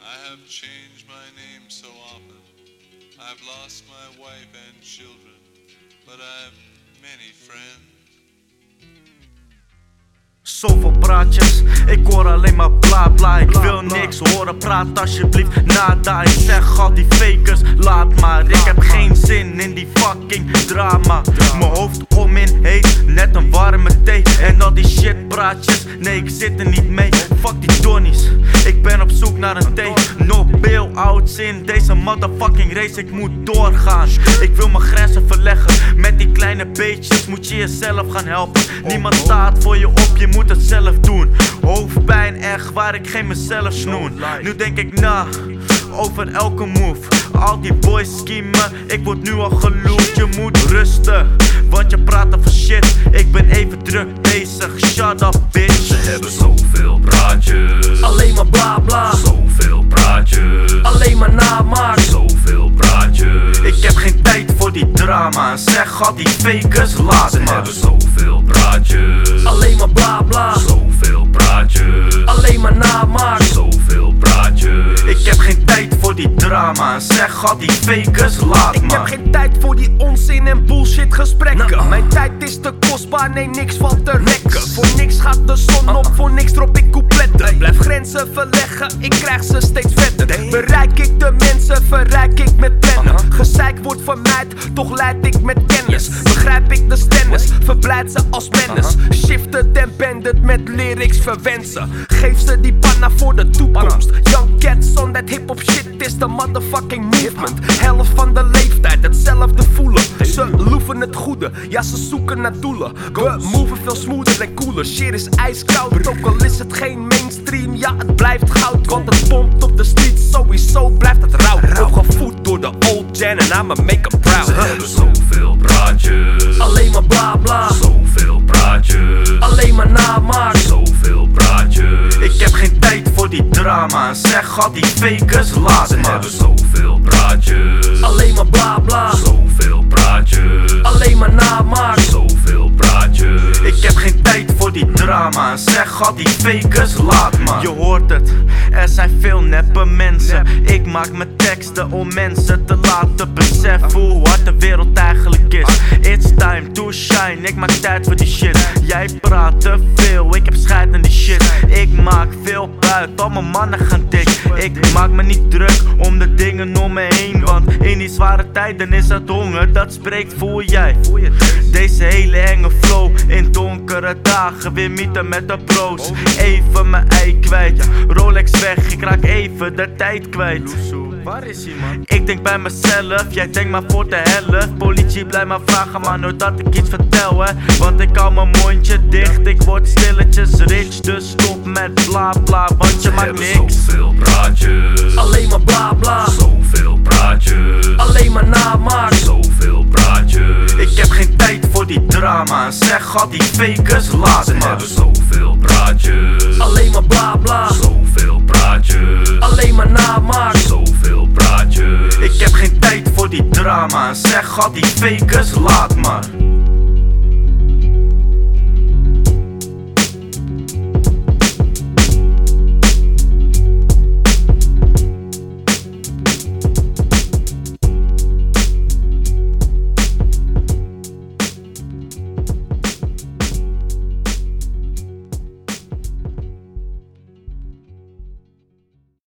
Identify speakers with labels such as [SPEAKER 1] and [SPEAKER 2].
[SPEAKER 1] I have changed my name so often. I've lost my wife and children, but I've many friends.
[SPEAKER 2] Zoveel praatjes, ik hoor alleen maar bla bla. Ik wil niks horen, praat alsjeblieft nada. Ik zeg al die fakers, laat maar. Ik heb geen zin in die fucking drama. Mijn hoofd om in heet, net een warme thee. En al die shit praatjes, nee ik zit er niet mee. Fuck die donnies, ik ben op zoek naar een thee. No bail-outs in deze motherfucking race, ik moet doorgaan. Ik wil mijn grenzen verleggen, met die kleine beetjes moet je jezelf gaan helpen. Niemand staat voor je op, je moet het zelf doen. Hoofdpijn echt waar ik geen mezelf snoen. Nu denk ik na over elke move. Al die boys schemen, ik word nu al geloofd. Je moet rusten, want je praat over shit. Ik ben even druk bezig, shut up bitch.
[SPEAKER 3] Ze hebben zoveel praatjes,
[SPEAKER 4] alleen maar bla bla.
[SPEAKER 3] Zoveel praatjes,
[SPEAKER 4] alleen maar namaak.
[SPEAKER 3] Zoveel praatjes,
[SPEAKER 2] Ik heb geen tijd voor die drama. Zeg al die fakers, laat
[SPEAKER 3] ze
[SPEAKER 2] maar.
[SPEAKER 3] hebben zoveel praatjes,
[SPEAKER 4] Alleen maar bla bla.
[SPEAKER 3] zoveel praatjes,
[SPEAKER 4] Alleen maar namaak.
[SPEAKER 3] zoveel praatjes.
[SPEAKER 2] Ik heb geen tijd voor die drama. Zeg al die fakers, laat
[SPEAKER 4] Ik heb
[SPEAKER 2] maar.
[SPEAKER 4] geen tijd voor die onzin en bullshit gesprekken. Mijn tijd is te kostbaar, nee niks valt te rekken. Voor niks gaat de zon op, voor niks drop ik coupletten. Blijf grenzen verleggen, ik krijg ze steeds vetter. Bereik ik de mensen, verrijk ik met plannen. Gezeik wordt vermijd, toch leid ik met kennis. Begrijp ik de stennis, verblijd ze als mennis. Shifted en banded met lyrics verwensen. Geef ze die panna voor de toekomst. Young cats on that hip-hop shit is de motherfucking movement. Helft van de leeftijd, hetzelfde voelen. Ze loeven het goede, ja ze zoeken naar doelen. We moven veel smoother en cooler. Shit is ijskoud, ook al is het geen mainstream. Ja het blijft goud, want het pompt op de street. Sowieso blijft het rauw. Opgevoed door de old gen en I'ma make 'em proud.
[SPEAKER 3] Ze hebben zoveel praatjes,
[SPEAKER 4] Alleen maar bla bla.
[SPEAKER 3] zoveel praatjes,
[SPEAKER 4] Alleen maar namaak.
[SPEAKER 3] zoveel praatjes.
[SPEAKER 2] Ik heb geen tijd voor die drama. Zeg al die fakers, laat
[SPEAKER 3] Ze
[SPEAKER 2] maar.
[SPEAKER 3] hebben zoveel praatjes,
[SPEAKER 4] Alleen maar bla bla.
[SPEAKER 3] zoveel praatjes,
[SPEAKER 4] Alleen maar namaak.
[SPEAKER 3] zoveel praatjes.
[SPEAKER 2] Ik heb geen tijd voor die drama. Zeg al die fakers, laat maar. Je hoort het, er zijn veel neppe mensen. Ik maak mijn teksten om mensen te laten beseffen hoe hard de wereld eigenlijk is. It's time to shine, ik maak tijd voor die shit. Jij praat te veel, ik heb scheid aan die shit. Ik maak veel buit, al mijn mannen gaan dik. Ik maak me niet druk om de dingen om me heen, want in die zware tijden is het honger, dat spreekt voor jij. Deze hele enge flow in donkere dagen, weer mieten met de bros. Even mijn ei kwijt, Rolex weg, ik raak even de tijd kwijt. Waar is hij man? Ik denk bij mezelf, jij denkt maar voor de helft. Politie blijft maar vragen, maar nooit dat ik iets vertel hè. Want ik hou mijn mondje dicht, ik word stilletjes rich. Dus stop met bla bla, want je maakt niks.
[SPEAKER 3] Zoveel praatjes,
[SPEAKER 4] Alleen maar bla bla.
[SPEAKER 3] zoveel praatjes,
[SPEAKER 4] Alleen maar namaak.
[SPEAKER 3] zoveel praatjes.
[SPEAKER 2] Ik heb geen tijd voor die drama. Zeg al die fakers, laat
[SPEAKER 3] Ze
[SPEAKER 2] maar.
[SPEAKER 3] hebben zoveel praatjes,
[SPEAKER 4] Alleen maar bla bla.
[SPEAKER 3] zoveel praatjes,
[SPEAKER 4] Alleen maar namaak.
[SPEAKER 3] zoveel praatjes.
[SPEAKER 2] Ik heb geen tijd voor die drama. Zeg al die fakers, laat maar.